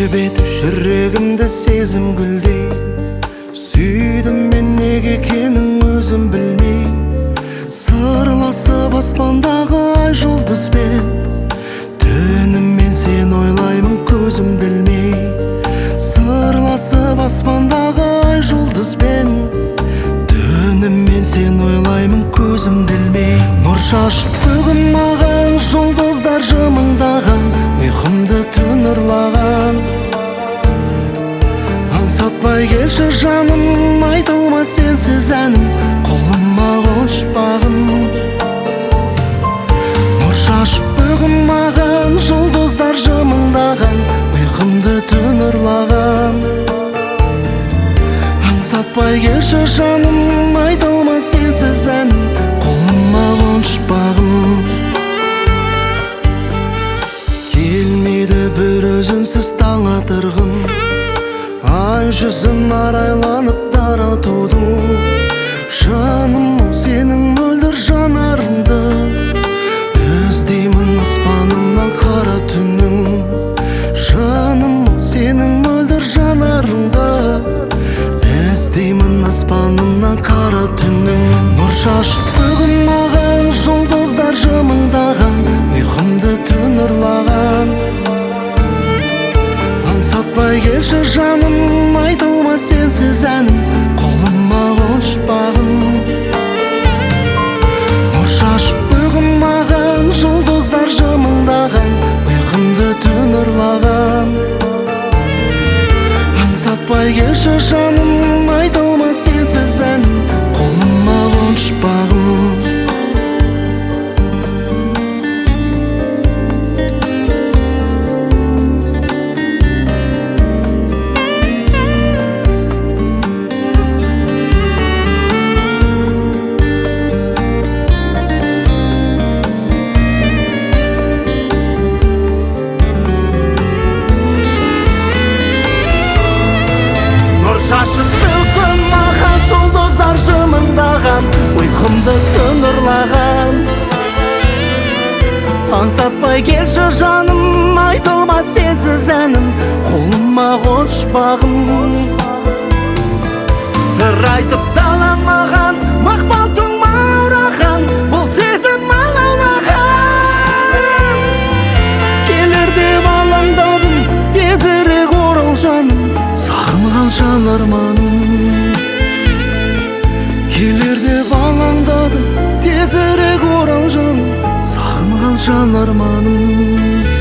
тербетіп жүрегімді сезім гүлдей. Сүйдім мен неге екенін өзім білмей. Сырласып аспандағы ай жұлдызбен, түніммен сен ойлаймын көзімді ілмей. Сырласып аспандағы ай жұлдызбен, түніммен сен ойлаймын көзімді ілмей. Нұр шашып бүгін маған жұлдыздар жымыңдаған, ұйқымды түн ұрлаған. Аңсатпай келші жаным, айтылмас сенсіз әнім, қолыма қонышпағым. Нұр шашып бүгін маған жұлдыздар жымыңдаған, ұйқымды түн ұрлаған. Аңсатпай келші жаным, айтылмас сенсіз әнім, қолыма қонышпағым. Келмейді бір өзінсіз таң атырғым, ай жүзін арайланып таратудың. Жаным, сенің мөлдір жанарыңды іздеймін аспанымнан қара түннің. Жаным, сенің мөлдір жанарыңды іздеймін аспанымнан қара түннің. Нұр шашып бүгін маған жұлдыздар жымыңдаған, ұйқымды түн ұрлаған. Аңсатпай келші жаным, айтылмас сенсіз әнім, қолыма қонышпағым. Нұр шашып бүгін маған жұлдыздар жымыңдаған, ұйқымды түн ұрлаған. Аңсатпай келші жаным, айтылмас сенсіз әнім, қолыма қонышпағым. Шашып бүгін маған жұлдыздар жымыңдаған, ұйқымды түн ұрлаған. Аңсатпай келші жаным, айтылмас сенсіз әнім, қолыма қонышпағым. Сыр айтып далам маған, мақпал түн маураған, бұл сезім алаулаған. Келер деп алаңдадым, тезірек орал жаным, сағынған жан арманым. Келер деп алаңдадым, тезірек орал жаным, сағынған жан арманым.